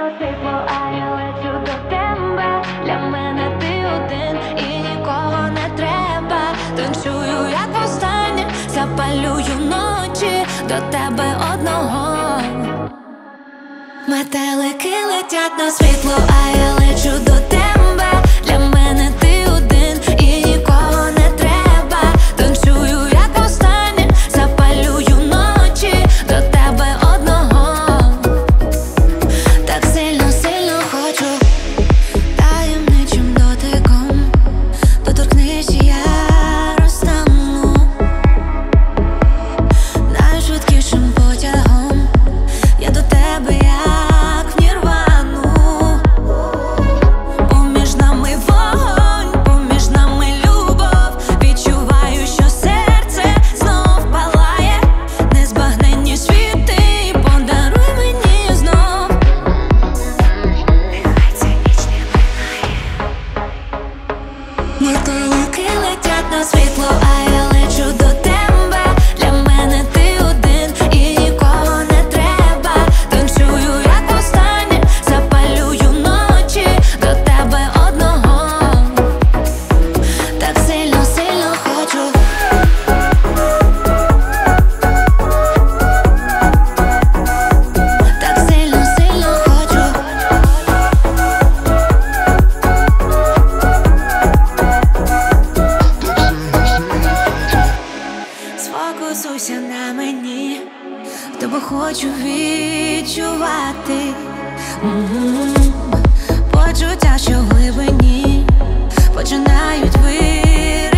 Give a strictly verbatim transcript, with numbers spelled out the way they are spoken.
світло, світло, а я лечу до тебе. Для мене ти один і нікого не треба. Танцюю, як востаннє, запалюю ночі до тебе одного. Метелики летять на світло, а я лечу до тебе. Для мене ти один і нікого не треба. Танцюю, як востаннє, запалюю ночі до тебе одного. Так сильно, сильно хочу, таємничим дотиком доторкнись, і я розтану найшвидкішим потягом. Я до тебе як в нірвану. Поміж нами вогонь, поміж нами любов. Відчуваю, що серце знов палає. Незбагненні світи, подаруй мені знов. Нехай ця ніч не минає. Метелики летять на світло, а я лечу до тебе. Для мене ти один і нікого не треба. Танцюю, як востаннє, запалюю ночі до тебе одного. Так сильно, сильно хочу. Так сильно, сильно хочу. Сфокусуйся на мені, тебе хочу відчувати. М-м-м. Почуття, що в глибині починають виринати.